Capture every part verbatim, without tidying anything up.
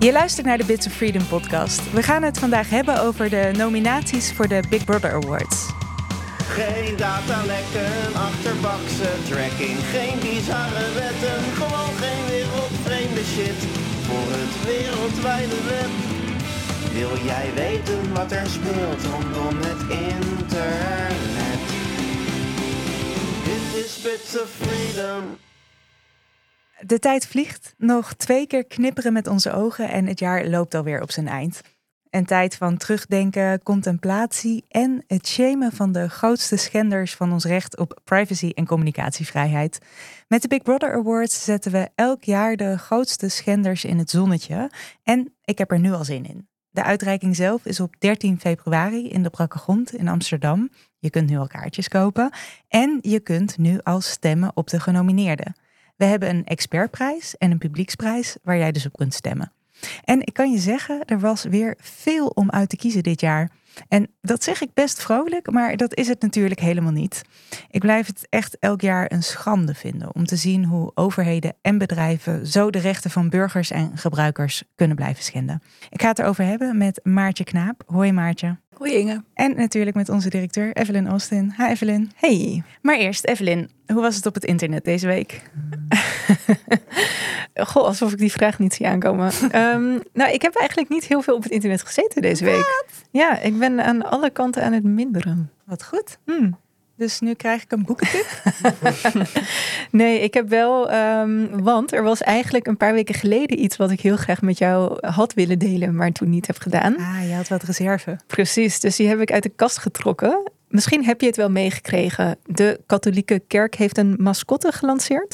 Je luistert naar de Bits of Freedom podcast. We gaan het vandaag hebben over de nominaties voor de Big Brother Awards. Geen datalekken, achterbakse tracking, geen bizarre wetten, gewoon geen wereldvreemde shit voor het wereldwijde web. Wil jij weten wat er speelt rondom het internet? Dit is Bits of Freedom. De tijd vliegt, nog twee keer knipperen met onze ogen en het jaar loopt alweer op zijn eind. Een tijd van terugdenken, contemplatie en het shamen van de grootste schenders van ons recht op privacy en communicatievrijheid. Met de Big Brother Awards zetten we elk jaar de grootste schenders in het zonnetje en ik heb er nu al zin in. De uitreiking zelf is op dertien februari in de Brakke Grond in Amsterdam. Je kunt nu al kaartjes kopen en je kunt nu al stemmen op de genomineerden. We hebben een expertprijs en een publieksprijs waar jij dus op kunt stemmen. En ik kan je zeggen, er was weer veel om uit te kiezen dit jaar. En dat zeg ik best vrolijk, maar dat is het natuurlijk helemaal niet. Ik blijf het echt elk jaar een schande vinden om te zien hoe overheden en bedrijven zo de rechten van burgers en gebruikers kunnen blijven schenden. Ik ga het erover hebben met Maartje Knaap. Hoi Maartje. Hoi Inge. En natuurlijk met onze directeur Evelyn Austin. Hi Evelyn. Hey. Maar eerst Evelyn, hoe was het op het internet deze week? Goh, alsof ik die vraag niet zie aankomen. um, nou, ik heb eigenlijk niet heel veel op het internet gezeten deze week. Wat? Ja, ik ben aan alle kanten aan het minderen. Wat goed. Hmm. Dus nu krijg ik een boekentip? Nee, ik heb wel, um, want er was eigenlijk een paar weken geleden iets wat ik heel graag met jou had willen delen, maar toen niet heb gedaan. Ah, je had wat reserve. Precies, dus die heb ik uit de kast getrokken. Misschien heb je het wel meegekregen. De katholieke kerk heeft een mascotte gelanceerd.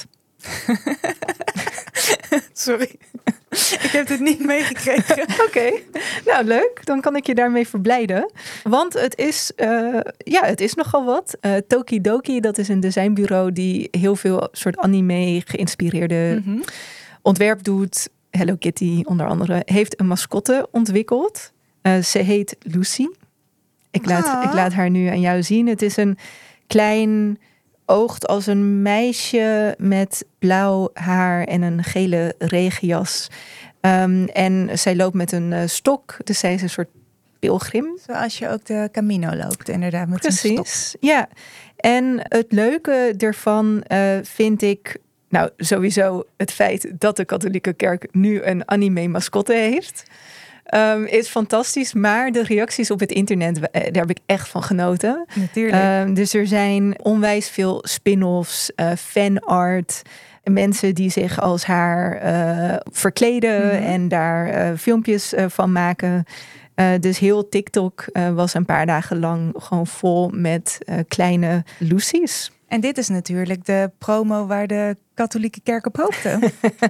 Sorry, ik heb dit niet meegekregen. Oké, okay. Nou leuk. Dan kan ik je daarmee verblijden. Want het is, uh, ja, het is nogal wat. Uh, Tokidoki, dat is een designbureau die heel veel soort anime geïnspireerde mm-hmm. ontwerp doet. Hello Kitty onder andere. Heeft een mascotte ontwikkeld. Uh, ze heet Lucy. Ik laat, ah. ik laat haar nu aan jou zien. Het is een klein... oogt als een meisje met blauw haar en een gele regenjas. Um, en zij loopt met een uh, stok, dus zij is een soort pilgrim. Zoals je ook de Camino loopt, inderdaad, met Precies, een stok. Ja. En het leuke ervan uh, vind ik... nou, sowieso het feit dat de katholieke kerk nu een anime mascotte heeft... Um, is fantastisch, maar de reacties op het internet, daar heb ik echt van genoten. Natuurlijk. Um, dus er zijn onwijs veel spin-offs, uh, fanart, mensen die zich als haar uh, verkleden mm-hmm. en daar uh, filmpjes uh, van maken. Uh, dus heel TikTok uh, was een paar dagen lang gewoon vol met uh, kleine Lucy's. En dit is natuurlijk de promo waar de katholieke kerk op hoopte.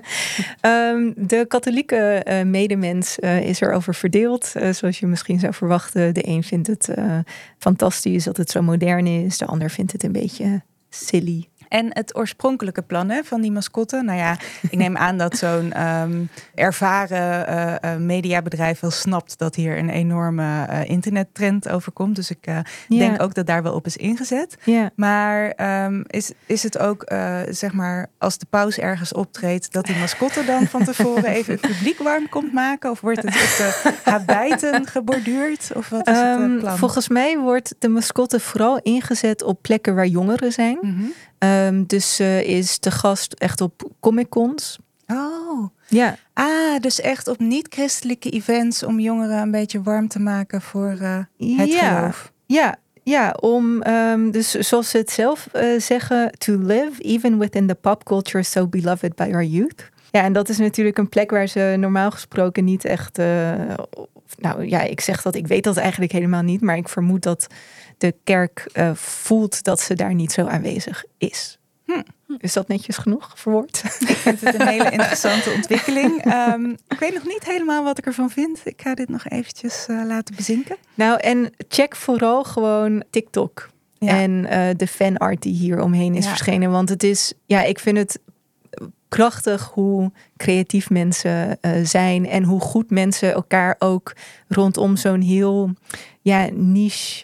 um, de katholieke uh, medemens uh, is erover verdeeld. Uh, zoals je misschien zou verwachten. De een vindt het uh, fantastisch dat het zo modern is. De ander vindt het een beetje silly. En het oorspronkelijke plan hè, van die mascotte. Nou ja, ik neem aan dat zo'n um, ervaren uh, uh, mediabedrijf wel snapt dat hier een enorme uh, internettrend over komt. Dus ik uh, ja. denk ook dat daar wel op is ingezet. Ja. Maar um, is, is het ook, uh, zeg maar, als de paus ergens optreedt, dat die mascotte dan van tevoren even het publiek warm komt maken? Of wordt het op de habijten geborduurd? Of wat is um, het uh, plan? Volgens mij wordt de mascotte vooral ingezet op plekken waar jongeren zijn. Mm-hmm. Um, dus uh, is te gast echt op Comic-Cons. Oh, ja. Ah, dus echt op niet-christelijke events om jongeren een beetje warm te maken voor uh, het ja. geloof. Ja, ja, om um, dus zoals ze het zelf uh, zeggen, to live even within the pop culture so beloved by our youth. Ja, en dat is natuurlijk een plek waar ze normaal gesproken niet echt... Uh, nou ja, ik zeg dat, ik weet dat eigenlijk helemaal niet, maar ik vermoed dat de kerk uh, voelt dat ze daar niet zo aanwezig is. Hm. Is dat netjes genoeg verwoord? Ik vind het een hele interessante ontwikkeling. Um, ik weet nog niet helemaal wat ik ervan vind. Ik ga dit nog eventjes uh, laten bezinken. Nou, en check vooral gewoon TikTok. Ja. En uh, de fanart die hier omheen is ja. verschenen. Want het is, ja, ik vind het krachtig hoe creatief mensen uh, zijn. En hoe goed mensen elkaar ook rondom zo'n heel ja, niche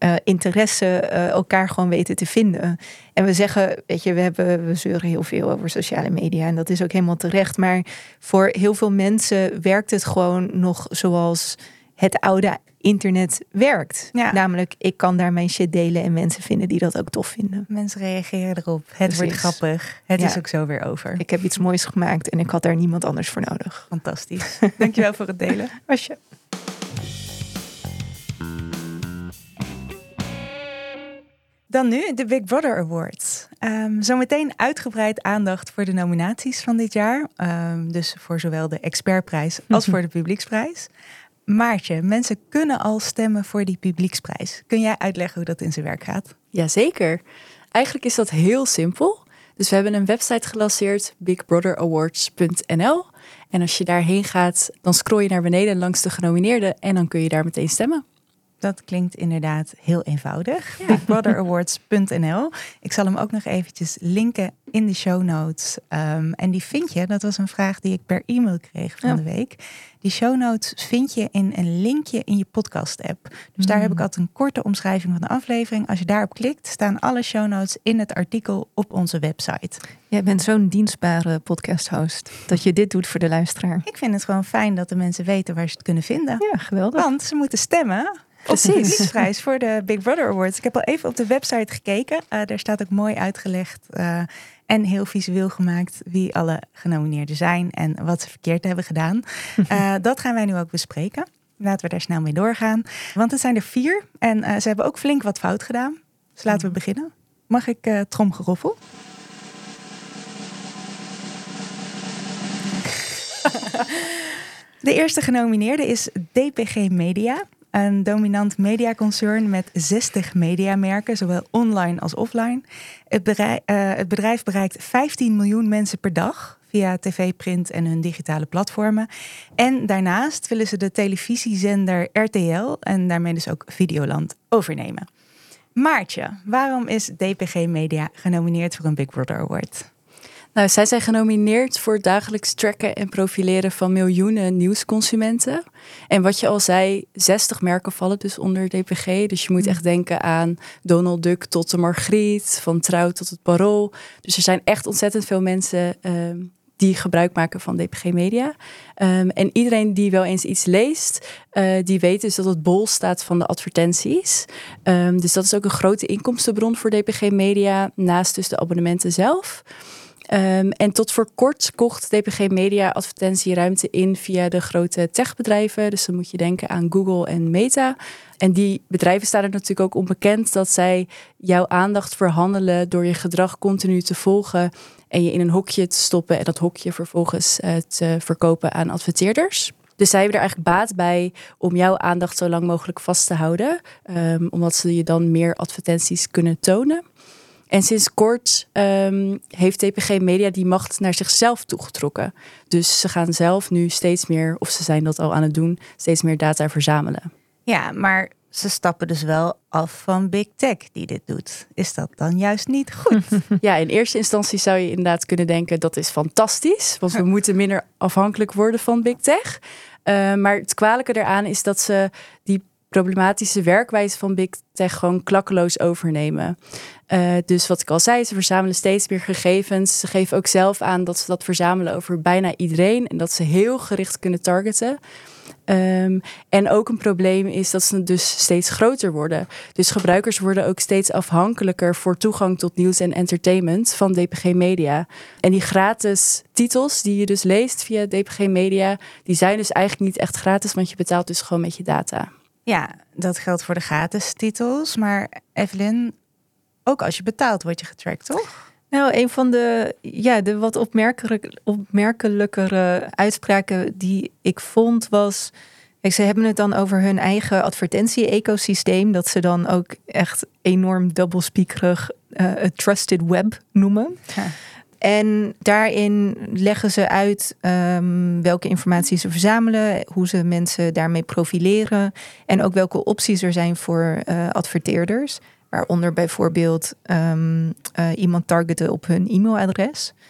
uh, interesse uh, elkaar gewoon weten te vinden. En we zeggen, weet je, we, hebben, we zeuren heel veel over sociale media. En dat is ook helemaal terecht. Maar voor heel veel mensen werkt het gewoon nog zoals het oude internet werkt. Ja. Namelijk, ik kan daar mijn shit delen en mensen vinden die dat ook tof vinden. Mensen reageren erop. Het Precies. wordt grappig. Het ja. is ook zo weer over. Ik heb iets moois gemaakt en ik had daar niemand anders voor nodig. Fantastisch. Dankjewel voor het delen. Was je. Dan nu de Big Brother Awards. Um, zometeen uitgebreid aandacht voor de nominaties van dit jaar. Um, dus voor zowel de expertprijs als voor de publieksprijs. Maartje, mensen kunnen al stemmen voor die publieksprijs. Kun jij uitleggen hoe dat in zijn werk gaat? Jazeker. Eigenlijk is dat heel simpel. Dus we hebben een website gelanceerd, big brother awards punt n l. En als je daarheen gaat, dan scroll je naar beneden langs de genomineerden en dan kun je daar meteen stemmen. Dat klinkt inderdaad heel eenvoudig. Ja. big brother awards punt n l. Ik zal hem ook nog eventjes linken in de show notes. Um, en die vind je, dat was een vraag die ik per e-mail kreeg van ja. de week. Die show notes vind je in een linkje in je podcast-app. Dus mm. daar heb ik altijd een korte omschrijving van de aflevering. Als je daarop klikt, staan alle show notes in het artikel op onze website. Jij bent zo'n dienstbare podcast-host dat je dit doet voor de luisteraar. Ik vind het gewoon fijn dat de mensen weten waar ze het kunnen vinden. Ja, geweldig. Want ze moeten stemmen. Precies. Op de publieksprijs voor de Big Brother Awards. Ik heb al even op de website gekeken. Uh, daar staat ook mooi uitgelegd uh, en heel visueel gemaakt wie alle genomineerden zijn en wat ze verkeerd hebben gedaan. Uh, dat gaan wij nu ook bespreken. Laten we daar snel mee doorgaan. Want het zijn er vier en uh, ze hebben ook flink wat fout gedaan. Dus laten we beginnen. Mag ik uh, tromgeroffel? De eerste genomineerde is D P G Media. Een dominant mediaconcern met zestig mediamerken, zowel online als offline. Het bedrijf, uh, het bedrijf bereikt vijftien miljoen mensen per dag via tv, print en hun digitale platformen. En daarnaast willen ze de televisiezender R T L en daarmee dus ook Videoland overnemen. Maartje, waarom is D P G Media genomineerd voor een Big Brother Award? Nou, zij zijn genomineerd voor het dagelijks tracken en profileren van miljoenen nieuwsconsumenten. En wat je al zei, zestig merken vallen dus onder D P G. Dus je moet echt denken aan Donald Duck tot de Margriet, van Trouw tot het Parool. Dus er zijn echt ontzettend veel mensen um, die gebruik maken van D P G Media. Um, en iedereen die wel eens iets leest, uh, die weet dus dat het bol staat van de advertenties. Um, dus dat is ook een grote inkomstenbron voor D P G Media, naast dus de abonnementen zelf. Um, en tot voor kort kocht D P G Media advertentieruimte in via de grote techbedrijven. Dus dan moet je denken aan Google en Meta. En die bedrijven staan er natuurlijk ook onbekend dat zij jouw aandacht verhandelen door je gedrag continu te volgen en je in een hokje te stoppen en dat hokje vervolgens uh, te verkopen aan adverteerders. Dus zij hebben er eigenlijk baat bij om jouw aandacht zo lang mogelijk vast te houden, um, omdat ze je dan meer advertenties kunnen tonen. En sinds kort um, heeft D P G Media die macht naar zichzelf toegetrokken. Dus ze gaan zelf nu steeds meer, of ze zijn dat al aan het doen, steeds meer data verzamelen. Ja, maar ze stappen dus wel af van Big Tech die dit doet. Is dat dan juist niet goed? Ja, in eerste instantie zou je inderdaad kunnen denken dat is fantastisch. Want we moeten minder afhankelijk worden van Big Tech. Uh, maar het kwalijke eraan is dat ze die problematische werkwijze van Big Tech gewoon klakkeloos overnemen. Uh, dus wat ik al zei, ze verzamelen steeds meer gegevens. Ze geven ook zelf aan dat ze dat verzamelen over bijna iedereen en dat ze heel gericht kunnen targeten. Um, en ook een probleem is dat ze dus steeds groter worden. Dus gebruikers worden ook steeds afhankelijker voor toegang tot nieuws en entertainment van D P G Media. En die gratis titels die je dus leest via D P G Media, die zijn dus eigenlijk niet echt gratis, want je betaalt dus gewoon met je data. Ja, dat geldt voor de gratis titels. Maar Evelyn, ook als je betaalt word je getrackt, toch? Nou, een van de, ja, de wat opmerkelijk, opmerkelijkere uitspraken die ik vond was, kijk, ze hebben het dan over hun eigen advertentie-ecosysteem, dat ze dan ook echt enorm dubbelspiekerig uh, het trusted web noemen. Ja. En daarin leggen ze uit um, welke informatie ze verzamelen, hoe ze mensen daarmee profileren en ook welke opties er zijn voor uh, adverteerders. Waaronder bijvoorbeeld um, uh, iemand targeten op hun e-mailadres.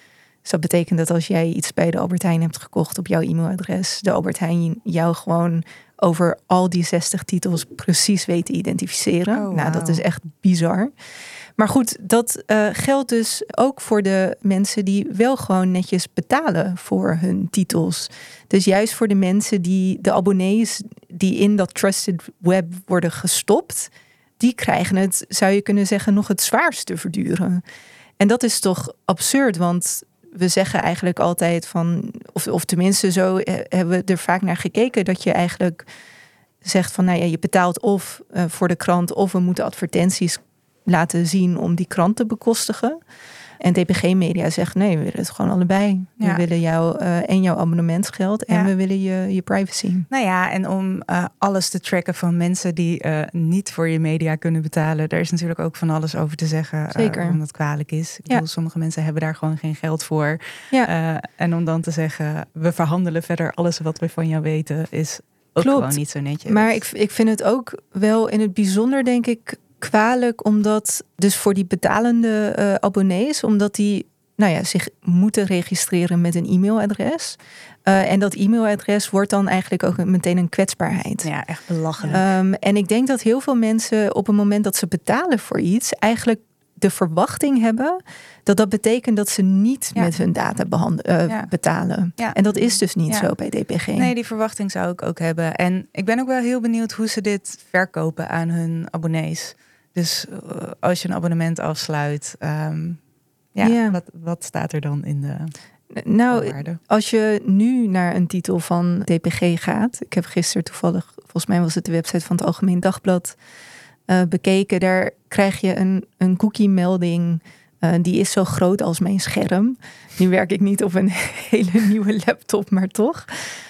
Dus dat betekent dat als jij iets bij de Albert Heijn hebt gekocht op jouw e-mailadres, de Albert Heijn jou gewoon over al die zestig titels precies weet te identificeren. Oh, wow. Nou, dat is echt bizar. Maar goed, dat uh, geldt dus ook voor de mensen die wel gewoon netjes betalen voor hun titels. Dus juist voor de mensen die, de abonnees die in dat trusted web worden gestopt, die krijgen het, zou je kunnen zeggen, nog het zwaarst te verduren. En dat is toch absurd, want we zeggen eigenlijk altijd van, of, of tenminste zo hebben we er vaak naar gekeken, dat je eigenlijk zegt van, nou ja, je betaalt of uh, voor de krant, of we moeten advertenties laten zien om die krant te bekostigen. En D P G Media zegt, nee, we willen het gewoon allebei. Ja. We willen jou uh, en jouw abonnementsgeld en ja. we willen je, je privacy. Nou ja, en om uh, alles te tracken van mensen die uh, niet voor je media kunnen betalen. Daar is natuurlijk ook van alles over te zeggen. Zeker. Uh, omdat het kwalijk is. Ik ja. bedoel, sommige mensen hebben daar gewoon geen geld voor. Ja. Uh, en om dan te zeggen, we verhandelen verder alles wat we van jou weten, is ook Klopt. gewoon niet zo netjes. Maar ik, ik vind het ook wel in het bijzonder, denk ik, kwalijk, omdat dus voor die betalende uh, abonnees, omdat die nou ja, zich moeten registreren met een e-mailadres. Uh, en dat e-mailadres wordt dan eigenlijk ook meteen een kwetsbaarheid. Ja, echt belachelijk. Um, en ik denk dat heel veel mensen op het moment dat ze betalen voor iets, eigenlijk de verwachting hebben dat dat betekent dat ze niet ja. met hun data behand- uh, ja. betalen. Ja. En dat is dus niet ja. zo bij D P G. Nee, die verwachting zou ik ook hebben. En ik ben ook wel heel benieuwd hoe ze dit verkopen aan hun abonnees. Dus uh, als je een abonnement afsluit, um, ja, ja. Wat, wat staat er dan in de Nou, waarde? Als je nu naar een titel van D P G gaat, ik heb gisteren toevallig, volgens mij was het de website van het Algemeen Dagblad, uh, bekeken. Daar krijg je een, een cookie-melding. Uh, die is zo groot als mijn scherm. Nu werk ik niet op een hele nieuwe laptop, maar toch.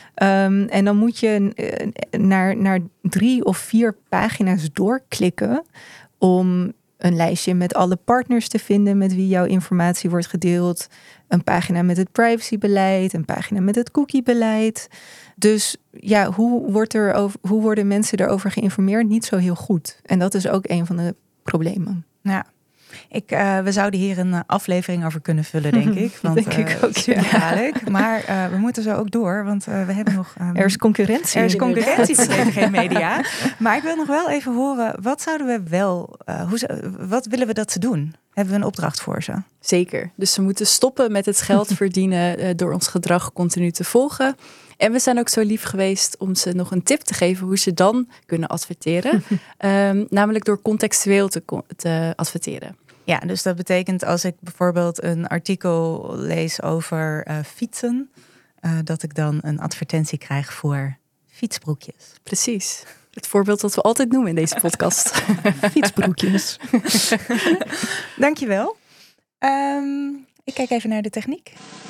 Um, en dan moet je uh, naar, naar drie of vier pagina's doorklikken om een lijstje met alle partners te vinden met wie jouw informatie wordt gedeeld. Een pagina met het privacybeleid, een pagina met het cookiebeleid. Dus ja, hoe, wordt er over, hoe worden mensen erover geïnformeerd? Niet zo heel goed. En dat is ook een van de problemen. Ja. Ik, uh, we zouden hier een aflevering over kunnen vullen, denk ik. Want, denk ik uh, ook, ja. Maar uh, we moeten zo ook door, want uh, we hebben nog... Um, er is concurrentie. Er is concurrentie voor D P G Media. Maar ik wil nog wel even horen, wat zouden we wel... Uh, hoe, wat willen we dat ze doen? Hebben we een opdracht voor ze? Zeker. Dus ze moeten stoppen met het geld verdienen uh, door ons gedrag continu te volgen. En we zijn ook zo lief geweest om ze nog een tip te geven hoe ze dan kunnen adverteren. um, namelijk door contextueel te, te adverteren. Ja, dus dat betekent als ik bijvoorbeeld een artikel lees over uh, fietsen, uh, dat ik dan een advertentie krijg voor fietsbroekjes. Precies. Het voorbeeld dat we altijd noemen in deze podcast. Fietsbroekjes. Dankjewel. Um, ik kijk even naar de techniek.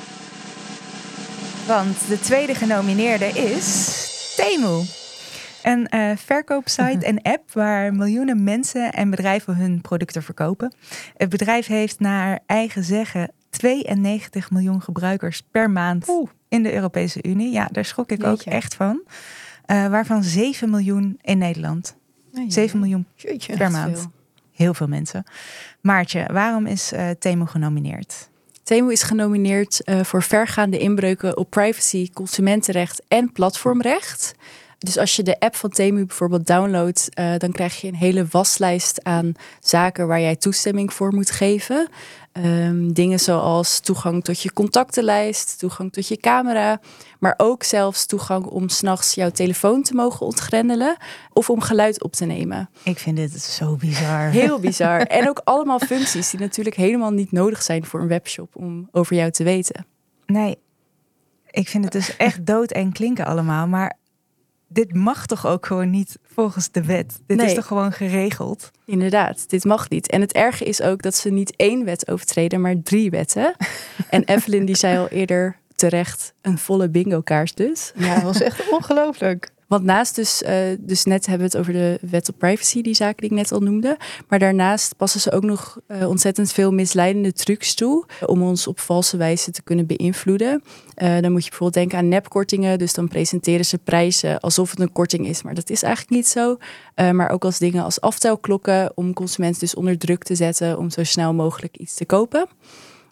Want de tweede genomineerde is Temu. Een uh, verkoopsite en app waar miljoenen mensen en bedrijven hun producten verkopen. Het bedrijf heeft naar eigen zeggen tweeënnegentig miljoen gebruikers per maand Oeh. in de Europese Unie. Ja, daar schrok ik Jeetje. ook echt van. Uh, waarvan zeven miljoen in Nederland. Ja, ja. zeven miljoen Jeetje, per maand. Veel. Heel veel mensen. Maartje, waarom is uh, Temu genomineerd? Temu is genomineerd uh, voor vergaande inbreuken op privacy, consumentenrecht en platformrecht. Dus als je de app van Temu bijvoorbeeld downloadt, uh, dan krijg je een hele waslijst aan zaken waar jij toestemming voor moet geven. Um, dingen zoals toegang tot je contactenlijst, toegang tot je camera, maar ook zelfs toegang om 's nachts jouw telefoon te mogen ontgrendelen of om geluid op te nemen. Ik vind dit zo bizar. Heel bizar. En ook allemaal functies die natuurlijk helemaal niet nodig zijn voor een webshop om over jou te weten. Nee, ik vind het dus echt doodeng klinken allemaal, maar dit mag toch ook gewoon niet volgens de wet? Dit nee. is toch gewoon geregeld? Inderdaad, dit mag niet. En het erge is ook dat ze niet één wet overtreden, maar drie wetten. En Evelyn die zei al eerder terecht een volle bingo kaart dus. Ja, dat was echt ongelooflijk. Want naast dus, uh, dus net hebben we het over de wet op privacy, die zaken die ik net al noemde. Maar daarnaast passen ze ook nog uh, ontzettend veel misleidende trucs toe om ons op valse wijze te kunnen beïnvloeden. Uh, dan moet je bijvoorbeeld denken aan nepkortingen. Dus dan presenteren ze prijzen alsof het een korting is. Maar dat is eigenlijk niet zo. Uh, maar ook als dingen als aftelklokken om consumenten dus onder druk te zetten om zo snel mogelijk iets te kopen.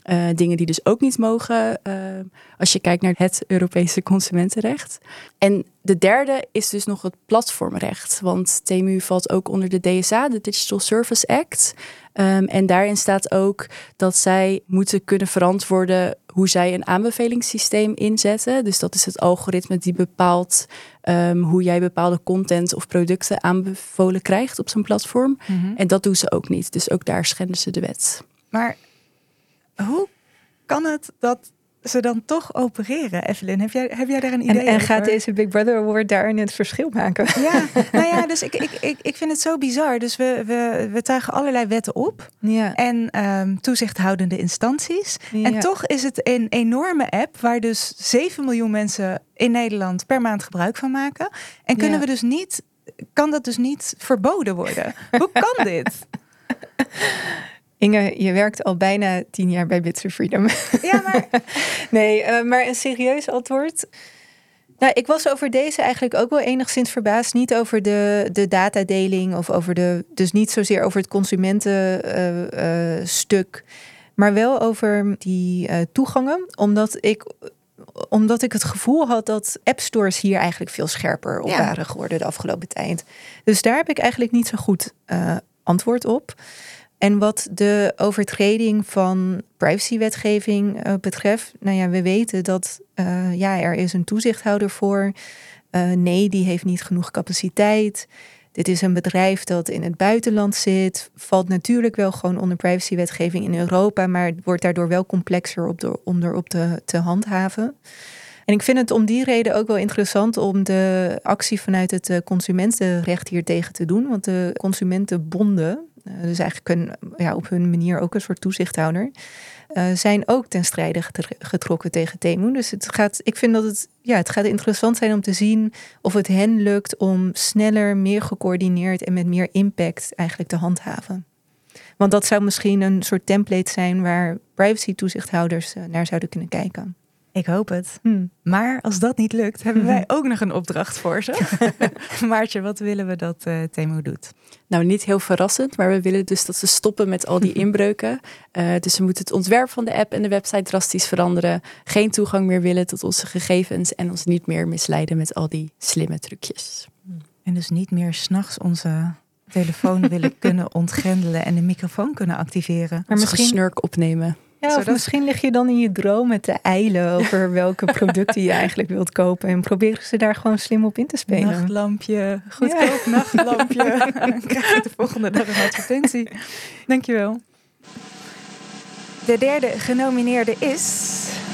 Uh, dingen die dus ook niet mogen uh, als je kijkt naar het Europese consumentenrecht. En de derde is dus nog het platformrecht. Want Temu valt ook onder de D S A, de Digital Service Act. Um, en daarin staat ook dat zij moeten kunnen verantwoorden hoe zij een aanbevelingssysteem inzetten. Dus dat is het algoritme die bepaalt um, hoe jij bepaalde content of producten aanbevolen krijgt op zo'n platform. Mm-hmm. En dat doen ze ook niet. Dus ook daar schenden ze de wet. Maar hoe kan het dat ze dan toch opereren, Evelyn? Heb jij, heb jij daar een idee en, en over? gaat deze Big Brother Award daarin het verschil maken? Ja, nou ja, dus ik, ik, ik, ik vind het zo bizar. Dus we, we, we tuigen allerlei wetten op. Ja. En um, toezichthoudende instanties. Ja. En toch is het een enorme app waar dus zeven miljoen mensen in Nederland per maand gebruik van maken. En kunnen ja. we dus niet, kan dat dus niet verboden worden? Hoe kan dit? Inge, je werkt al bijna tien jaar bij Bits for Freedom. Ja, maar... nee, uh, maar een serieus antwoord. Nou, ik was over deze eigenlijk ook wel enigszins verbaasd. Niet over de, de datadeling of over de... Dus niet zozeer over het consumentenstuk. Uh, uh, stuk, maar wel over die uh, toegangen. Omdat ik... Omdat ik het gevoel had dat appstores hier eigenlijk veel scherper op ja. waren geworden de afgelopen tijd. Dus daar heb ik eigenlijk niet zo goed uh, antwoord op. En wat de overtreding van privacywetgeving uh, betreft, nou ja, we weten dat uh, ja, er is een toezichthouder voor. Uh, nee, die heeft niet genoeg capaciteit. Dit is een bedrijf dat in het buitenland zit. Valt natuurlijk wel gewoon onder privacywetgeving in Europa, maar wordt daardoor wel complexer op de, om erop te, te handhaven. En ik vind het om die reden ook wel interessant om de actie vanuit het consumentenrecht hier tegen te doen. Want de consumentenbonden, dus eigenlijk een, ja, op hun manier ook een soort toezichthouder, uh, zijn ook ten strijde getrokken tegen Temu. Dus het gaat, ik vind dat het, ja, het gaat interessant zijn om te zien of het hen lukt om sneller, meer gecoördineerd en met meer impact eigenlijk te handhaven. Want dat zou misschien een soort template zijn waar privacy toezichthouders uh, naar zouden kunnen kijken. Ik hoop het. Hmm. Maar als dat niet lukt, hebben wij ook nog een opdracht voor ze. Maartje, wat willen we dat uh, Temu doet? Nou, niet heel verrassend, maar we willen dus dat ze stoppen met al die inbreuken. Uh, dus we moeten het ontwerp van de app en de website drastisch veranderen. Geen toegang meer willen tot onze gegevens en ons niet meer misleiden met al die slimme trucjes. En dus niet meer 's nachts onze telefoon willen kunnen ontgrendelen en de microfoon kunnen activeren. Maar misschien snurk opnemen. Ja, of Zodat... misschien lig je dan in je droom met de eilen over welke producten je eigenlijk wilt kopen. En proberen ze daar gewoon slim op in te spelen. Nachtlampje, goedkoop ja. nachtlampje. En dan krijg je de volgende dag een advertentie. Dankjewel. De derde genomineerde is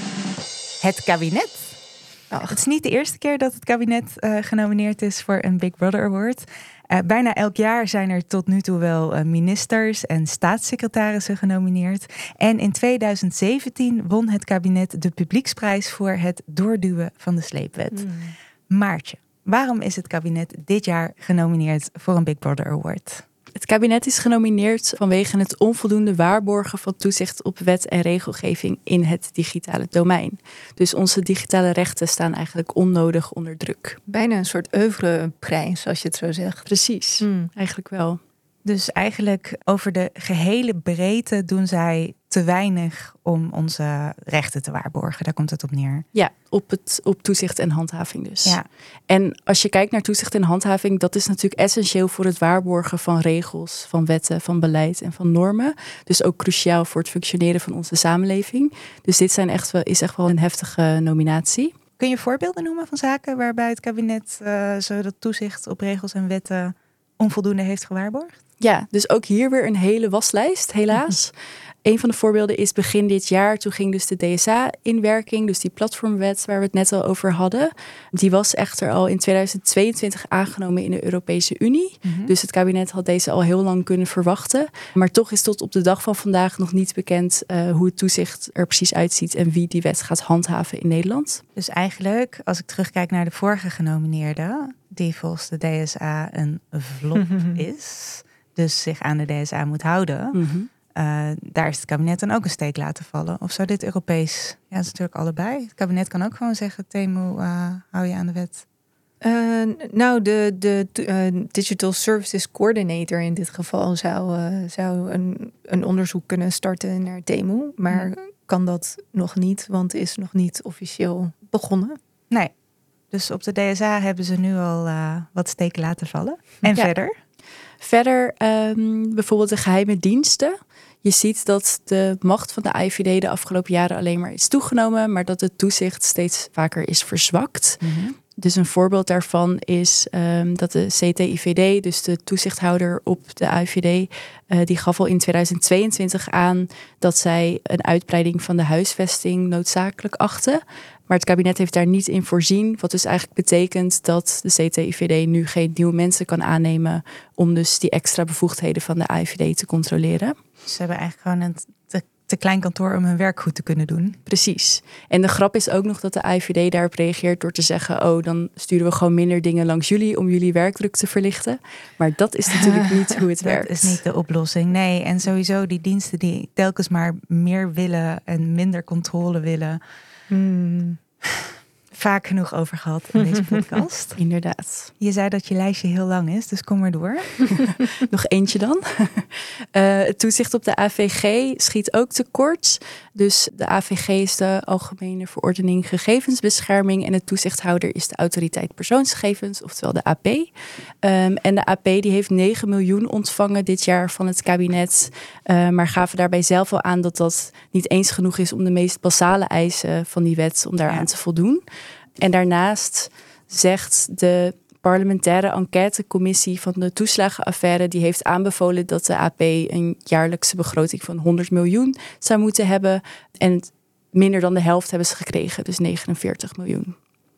het kabinet. Ach. Het is niet de eerste keer dat het kabinet uh, genomineerd is voor een Big Brother Award. Uh, bijna elk jaar zijn er tot nu toe wel uh, ministers en staatssecretarissen genomineerd. En in tweeduizend zeventien won het kabinet de publieksprijs voor het doorduwen van de sleepwet. Mm. Maartje, waarom is het kabinet dit jaar genomineerd voor een Big Brother Award? Het kabinet is genomineerd vanwege het onvoldoende waarborgen van toezicht op wet en regelgeving in het digitale domein. Dus onze digitale rechten staan eigenlijk onnodig onder druk. Bijna een soort oeuvreprijs, als je het zo zegt. Precies, hmm. eigenlijk wel. Dus eigenlijk over de gehele breedte doen zij te weinig om onze rechten te waarborgen. Daar komt het op neer. Ja, op, het, op toezicht en handhaving dus. Ja. En als je kijkt naar toezicht en handhaving, dat is natuurlijk essentieel voor het waarborgen van regels, van wetten, van beleid en van normen. Dus ook cruciaal voor het functioneren van onze samenleving. Dus dit zijn echt wel, is echt wel een heftige nominatie. Kun je voorbeelden noemen van zaken waarbij het kabinet uh, zo dat toezicht op regels en wetten onvoldoende heeft gewaarborgd? Ja, dus ook hier weer een hele waslijst, helaas. Een van de voorbeelden is begin dit jaar. Toen ging dus de D S A in werking. Dus die platformwet waar we het net al over hadden. Die was echter al in tweeduizend tweeëntwintig aangenomen in de Europese Unie. Mm-hmm. Dus het kabinet had deze al heel lang kunnen verwachten. Maar toch is tot op de dag van vandaag nog niet bekend uh, hoe het toezicht er precies uitziet en wie die wet gaat handhaven in Nederland. Dus eigenlijk, als ik terugkijk naar de vorige genomineerde, die volgens de D S A een flop mm-hmm. is, dus zich aan de D S A moet houden. Mm-hmm. Uh, daar is het kabinet dan ook een steek laten vallen. Of zou dit Europees? Ja, dat is natuurlijk allebei. Het kabinet kan ook gewoon zeggen, Temu, uh, hou je aan de wet. Uh, nou, de, de uh, Digital Services Coordinator in dit geval zou, uh, zou een, een onderzoek kunnen starten naar Temu. Maar hmm. kan dat nog niet, want is nog niet officieel begonnen. Nee, dus op de D S A hebben ze nu al uh, wat steken laten vallen. En ja. verder? Verder um, bijvoorbeeld de geheime diensten. Je ziet dat de macht van de A I V D de afgelopen jaren alleen maar is toegenomen, maar dat het toezicht steeds vaker is verzwakt. Mm-hmm. Dus een voorbeeld daarvan is um, dat de C T I V D, dus de toezichthouder op de A I V D, uh, die gaf al in tweeduizend tweeëntwintig aan dat zij een uitbreiding van de huisvesting noodzakelijk achten. Maar het kabinet heeft daar niet in voorzien. Wat dus eigenlijk betekent dat de C T I V D nu geen nieuwe mensen kan aannemen om dus die extra bevoegdheden van de A I V D te controleren. Ze hebben eigenlijk gewoon een te, te klein kantoor om hun werk goed te kunnen doen. Precies. En de grap is ook nog dat de A I V D daarop reageert door te zeggen, oh, dan sturen we gewoon minder dingen langs jullie om jullie werkdruk te verlichten. Maar dat is natuurlijk niet hoe het dat werkt. Dat is niet de oplossing. Nee, en sowieso die diensten die telkens maar meer willen en minder controle willen. Hmm. Vaak genoeg over gehad in deze podcast. Inderdaad. Je zei dat je lijstje heel lang is, dus kom maar door. Nog eentje dan. Uh, het toezicht op de A V G schiet ook tekort. Dus de A V G is de Algemene Verordening Gegevensbescherming en de toezichthouder is de Autoriteit Persoonsgegevens, oftewel de A P. Um, en de A P die heeft negen miljoen ontvangen dit jaar van het kabinet, uh, maar gaven daarbij zelf al aan dat dat niet eens genoeg is om de meest basale eisen van die wet om daaraan ja. te voldoen. En daarnaast zegt de parlementaire enquêtecommissie van de toeslagenaffaire, die heeft aanbevolen dat de A P een jaarlijkse begroting van honderd miljoen zou moeten hebben. En minder dan de helft hebben ze gekregen, dus negenenveertig miljoen.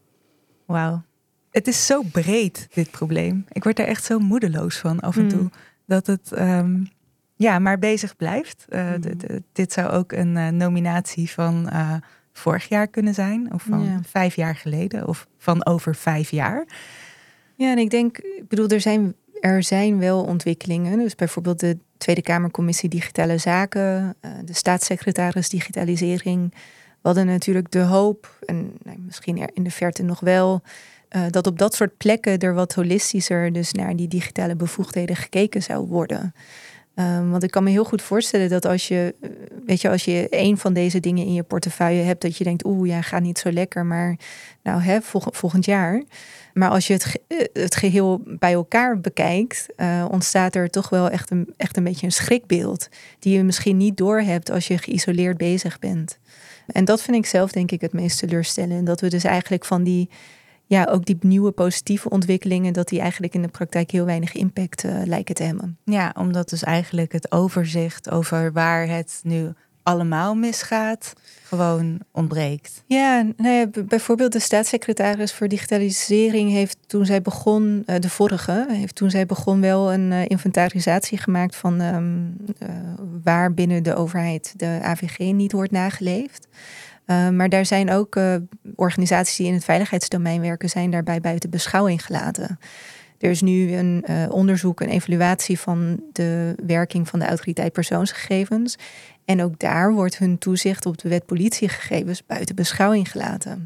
Wauw. Het is zo breed, dit probleem. Ik word er echt zo moedeloos van af en toe. Mm. Dat het um, ja, maar bezig blijft. Uh, mm. d- d- dit zou ook een uh, nominatie van Uh, vorig jaar kunnen zijn, of van ja. vijf jaar geleden, of van over vijf jaar. Ja, en ik denk, ik bedoel, er zijn, er zijn wel ontwikkelingen. Dus bijvoorbeeld de Tweede Kamercommissie Digitale Zaken, de staatssecretaris Digitalisering. We hadden natuurlijk de hoop, en nou, misschien in de verte nog wel, uh, dat op dat soort plekken er wat holistischer dus naar die digitale bevoegdheden gekeken zou worden. Um, want ik kan me heel goed voorstellen dat als je, weet je, als je een van deze dingen in je portefeuille hebt, dat je denkt, oeh, ja, gaat niet zo lekker, maar nou, hè, volg, volgend jaar. Maar als je het, ge, het geheel bij elkaar bekijkt, uh, ontstaat er toch wel echt een, echt een beetje een schrikbeeld, die je misschien niet doorhebt als je geïsoleerd bezig bent. En dat vind ik zelf, denk ik, het meest teleurstellend. Dat we dus eigenlijk van die, ja, ook die nieuwe positieve ontwikkelingen, dat die eigenlijk in de praktijk heel weinig impact uh, lijken te hebben. Ja, omdat dus eigenlijk het overzicht over waar het nu allemaal misgaat gewoon ontbreekt. Ja, nou ja, b- bijvoorbeeld de staatssecretaris voor digitalisering heeft toen zij begon, uh, de vorige, heeft toen zij begon wel een uh, inventarisatie gemaakt van um, uh, waar binnen de overheid de A V G niet wordt nageleefd. Uh, maar daar zijn ook uh, organisaties die in het veiligheidsdomein werken, zijn daarbij buiten beschouwing gelaten. Er is nu een uh, onderzoek, een evaluatie van de werking van de Autoriteit Persoonsgegevens. En ook daar wordt hun toezicht op de wet politiegegevens buiten beschouwing gelaten.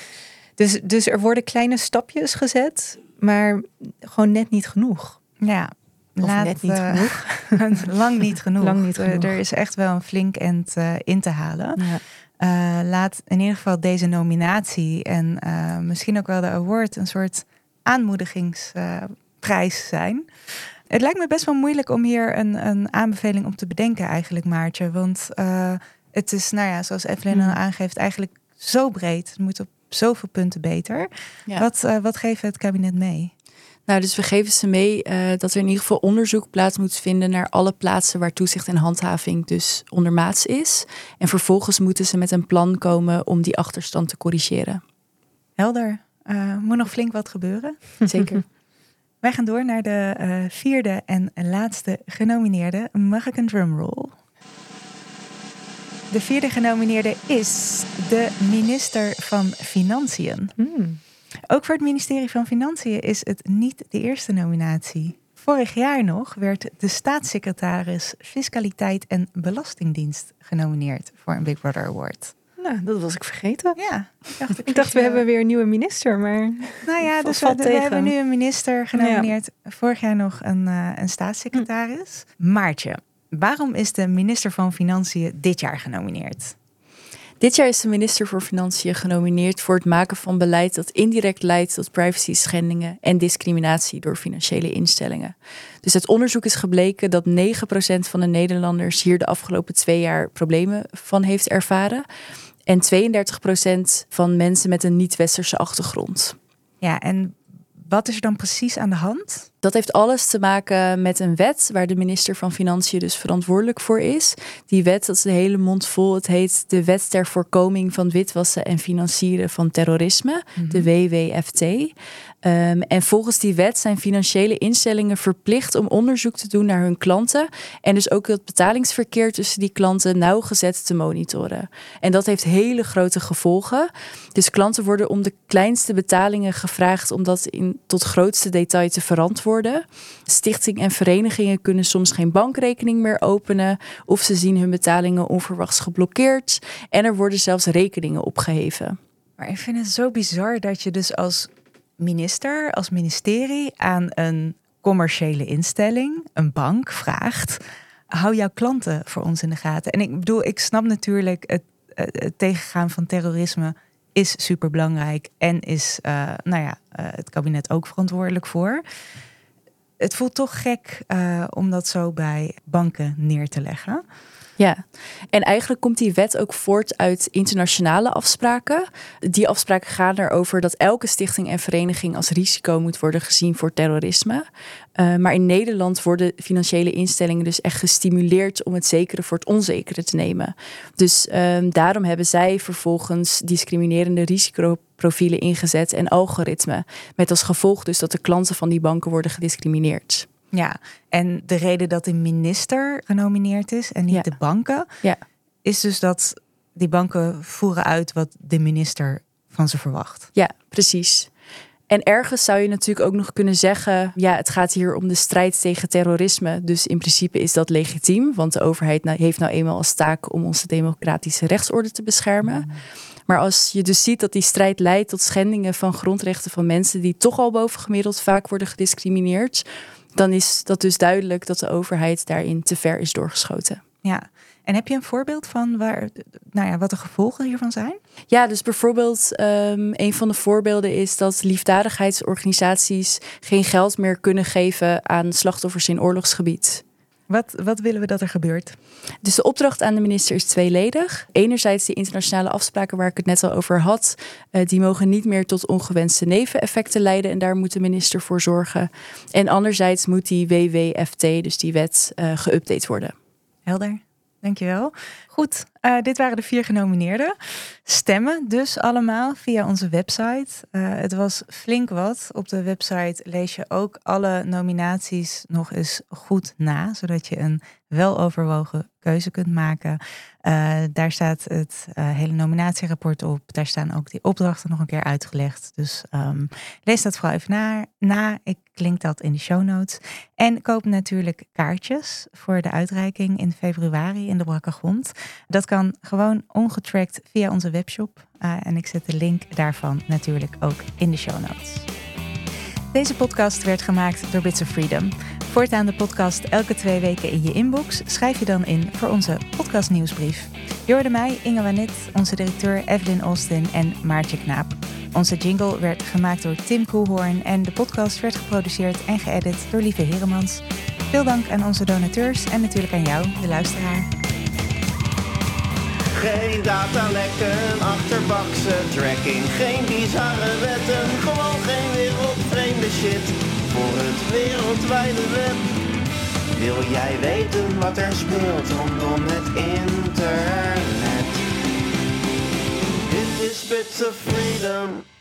Dus, dus er worden kleine stapjes gezet, maar gewoon net niet genoeg. Ja, of laat, net niet uh, genoeg. Lang niet genoeg. Lang niet genoeg. Uh, er is echt wel een flink end uh, in te halen. Ja. Uh, laat in ieder geval deze nominatie en uh, misschien ook wel de award een soort aanmoedigingsprijs uh, zijn. Het lijkt me best wel moeilijk om hier een, een aanbeveling op te bedenken eigenlijk, Maartje. Want uh, het is, nou ja, zoals Evelyn al aangeeft, eigenlijk zo breed. Het moet op zoveel punten beter. Ja. Wat, uh, wat geeft het kabinet mee? Nou, dus we geven ze mee uh, dat er in ieder geval onderzoek plaats moet vinden naar alle plaatsen waar toezicht en handhaving dus ondermaats is. En vervolgens moeten ze met een plan komen om die achterstand te corrigeren. Helder. Uh, moet nog flink wat gebeuren. Zeker. Wij gaan door naar de uh, vierde en laatste genomineerde. Mag ik een drumroll? De vierde genomineerde is de minister van Financiën. Hmm. Ook voor het ministerie van Financiën is het niet de eerste nominatie. Vorig jaar nog werd de staatssecretaris Fiscaliteit en Belastingdienst genomineerd voor een Big Brother Award. Nou, dat was ik vergeten. Ja, ik dacht, ik ik dacht we uh... hebben weer een nieuwe minister, maar nou ja, dus we, we hebben nu een minister genomineerd. Ja. Vorig jaar nog een, uh, een staatssecretaris. Hm. Maartje, waarom is de minister van Financiën dit jaar genomineerd? Dit jaar is de minister voor Financiën genomineerd voor het maken van beleid dat indirect leidt tot privacy-schendingen en discriminatie door financiële instellingen. Dus uit onderzoek is gebleken dat negen procent van de Nederlanders hier de afgelopen twee jaar problemen van heeft ervaren. En tweeëndertig procent van mensen met een niet-westerse achtergrond. Ja, en wat is er dan precies aan de hand? Dat heeft alles te maken met een wet waar de minister van Financiën dus verantwoordelijk voor is. Die wet, dat is de hele mond vol. Het heet de Wet ter Voorkoming van Witwassen en Financieren van Terrorisme, mm-hmm. de W W F T. Um, en volgens die wet zijn financiële instellingen verplicht om onderzoek te doen naar hun klanten. En dus ook het betalingsverkeer tussen die klanten nauwgezet te monitoren. En dat heeft hele grote gevolgen. Dus klanten worden om de kleinste betalingen gevraagd om dat in tot grootste detail te verantwoorden. Stichtingen en verenigingen kunnen soms geen bankrekening meer openen of ze zien hun betalingen onverwachts geblokkeerd en er worden zelfs rekeningen opgeheven. Maar ik vind het zo bizar dat je dus als minister, als ministerie aan een commerciële instelling, een bank, vraagt: hou jouw klanten voor ons in de gaten. En ik bedoel, ik snap natuurlijk het, het tegengaan van terrorisme is superbelangrijk en is uh, nou ja, uh, het kabinet ook verantwoordelijk voor. Het voelt toch gek uh, om dat zo bij banken neer te leggen. Ja, en eigenlijk komt die wet ook voort uit internationale afspraken. Die afspraken gaan erover dat elke stichting en vereniging als risico moet worden gezien voor terrorisme. Uh, maar in Nederland worden financiële instellingen dus echt gestimuleerd om het zekere voor het onzekere te nemen. Dus um, daarom hebben zij vervolgens discriminerende risicoprofielen ingezet en algoritmen. Met als gevolg dus dat de klanten van die banken worden gediscrimineerd. Ja, en de reden dat de minister genomineerd is en niet ja. de banken, ja. is dus dat die banken voeren uit wat de minister van ze verwacht. Ja, precies. En ergens zou je natuurlijk ook nog kunnen zeggen, ja, het gaat hier om de strijd tegen terrorisme. Dus in principe is dat legitiem, want de overheid nou, heeft nou eenmaal als taak om onze democratische rechtsorde te beschermen. Mm. Maar als je dus ziet dat die strijd leidt tot schendingen van grondrechten van mensen die toch al bovengemiddeld vaak worden gediscrimineerd, dan is dat dus duidelijk dat de overheid daarin te ver is doorgeschoten. Ja, en heb je een voorbeeld van waar, nou ja, wat de gevolgen hiervan zijn? Ja, dus bijvoorbeeld um, een van de voorbeelden is dat liefdadigheidsorganisaties geen geld meer kunnen geven aan slachtoffers in oorlogsgebied. Wat, wat willen we dat er gebeurt? Dus de opdracht aan de minister is tweeledig. Enerzijds de internationale afspraken waar ik het net al over had. Uh, die mogen niet meer tot ongewenste neveneffecten leiden. En daar moet de minister voor zorgen. En anderzijds moet die W W F T, dus die wet, uh, geüpdate worden. Helder, dankjewel. Goed, uh, dit waren de vier genomineerden. Stemmen dus allemaal via onze website. Uh, het was flink wat. Op de website lees je ook alle nominaties nog eens goed na, zodat je een weloverwogen keuze kunt maken. Uh, daar staat het uh, hele nominatierapport op. Daar staan ook die opdrachten nog een keer uitgelegd. Dus um, lees dat vooral even na. na. Ik link dat in de show notes. En koop natuurlijk kaartjes voor de uitreiking in februari in de Brakke Grond. Dat kan gewoon ongetracked via onze webshop. Uh, en ik zet de link daarvan natuurlijk ook in de show notes. Deze podcast werd gemaakt door Bits of Freedom. Voortaan de podcast elke twee weken in je inbox. Schrijf je dan in voor onze podcastnieuwsbrief. Je hoorde mij, Inge Wanet, onze directeur Evelyn Austin en Maartje Knaap. Onze jingle werd gemaakt door Tim Koelhoorn en de podcast werd geproduceerd en geëdit door Lieve Heremans. Veel dank aan onze donateurs en natuurlijk aan jou, de luisteraar. Geen datalekken, achterbakse tracking, geen bizarre wetten, gewoon geen wereldvreemde shit voor het wereldwijde web. Wil jij weten wat er speelt rondom het internet? Dit is Bits of Freedom.